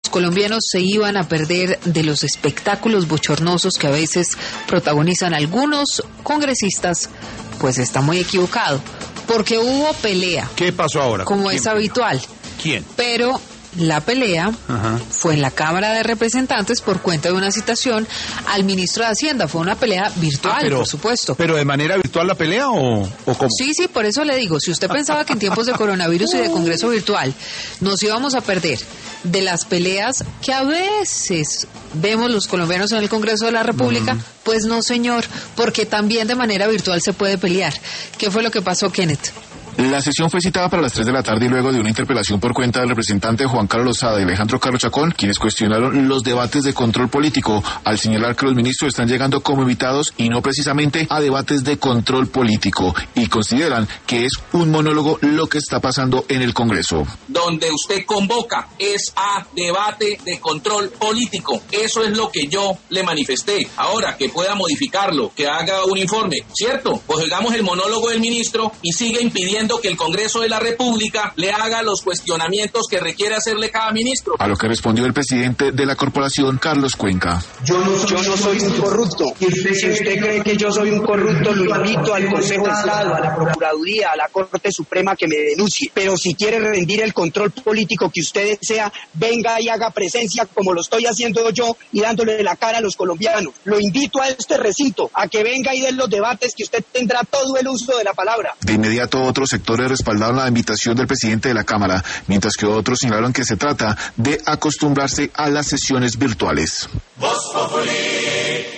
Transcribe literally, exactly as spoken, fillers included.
colombianos se iban a perder de los espectáculos bochornosos que a veces protagonizan algunos congresistas, pues está muy equivocado, porque hubo pelea. ¿Qué pasó ahora? Como es habitual. ¿Quién? Pero la pelea Ajá. fue en la Cámara de Representantes por cuenta de una citación al ministro de Hacienda. Fue una pelea virtual, ah, pero, por supuesto. ¿Pero de manera virtual la pelea o, o cómo? Sí, sí, por eso le digo, si usted pensaba que en tiempos de coronavirus y de congreso virtual nos íbamos a perder de las peleas que a veces vemos los colombianos en el Congreso de la República, uh-huh. pues no, señor, porque también de manera virtual se puede pelear. ¿Qué fue lo que pasó, Kenneth? La sesión fue citada para las tres de la tarde y luego de una interpelación por cuenta del representante Juan Carlos Lozada y Alejandro Carlos Chacón, quienes cuestionaron los debates de control político, al señalar que los ministros están llegando como invitados y no precisamente a debates de control político, y consideran que es un monólogo lo que está pasando en el Congreso. Donde usted convoca es a debate de control político. Eso es lo que yo le manifesté. Ahora, que pueda modificarlo, que haga un informe, ¿cierto? Pues hagamos el monólogo del ministro y sigue impidiendo que el Congreso de la República le haga los cuestionamientos que requiere hacerle cada ministro. A lo que respondió el presidente de la corporación, Carlos Cuenca. Yo no, yo no soy un corrupto. Y usted, si usted cree que yo soy un corrupto, lo invito al Consejo de Estado, a la Procuraduría, a la Corte Suprema que me denuncie. Pero si quiere rendir el control político que usted desea, venga y haga presencia como lo estoy haciendo yo y dándole la cara a los colombianos. Lo invito a este recinto, a que venga y den los debates que usted tendrá todo el uso de la palabra. De inmediato otros sectores respaldaron la invitación del presidente de la Cámara, mientras que otros señalaron que se trata de acostumbrarse a las sesiones virtuales. Voz Populi.